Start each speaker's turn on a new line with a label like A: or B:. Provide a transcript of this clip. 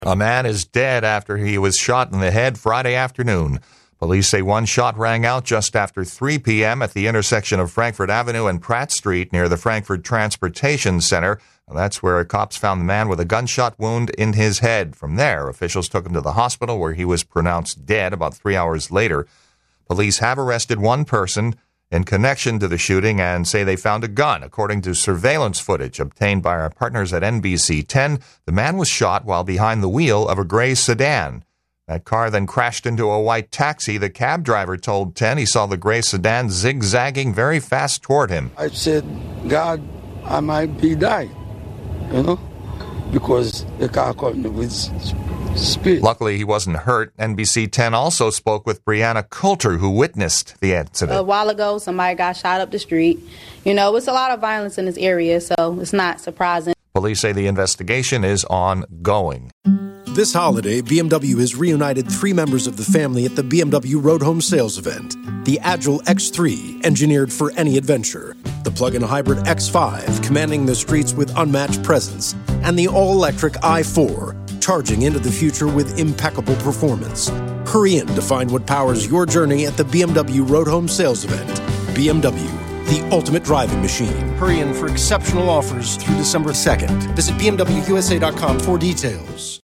A: A man is dead after he was shot in the head Friday afternoon. Police say one shot rang out just after 3 p.m. at the intersection of Frankfurt Avenue and Pratt Street near the Frankfurt Transportation Center. That's where cops found the man with a gunshot wound in his head. From there, officials took him to the hospital where he was pronounced dead about 3 hours later. Police have arrested one person in connection to the shooting and say they found a gun. According to surveillance footage obtained by our partners at NBC 10, the man was shot while behind the wheel of a gray sedan. That car then crashed into a white taxi. The cab driver told 10 he saw the gray sedan zigzagging very fast toward him.
B: I said, God, I might be dying, because the car caught me with speed.
A: Luckily, he wasn't hurt. NBC 10 also spoke with Brianna Coulter, who witnessed the incident.
C: A while ago, somebody got shot up the street. It's a lot of violence in this area, so it's not surprising.
A: Police say the investigation is ongoing.
D: This holiday, BMW has reunited 3 members of the family at the BMW Road Home Sales Event. The Agile X3, engineered for any adventure. The plug-in hybrid X5, commanding the streets with unmatched presence. And the all-electric i4, charging into the future with impeccable performance. Hurry in to find what powers your journey at the BMW Road Home Sales Event. BMW, the ultimate driving machine. Hurry in for exceptional offers through December 2nd. Visit BMWUSA.com for details.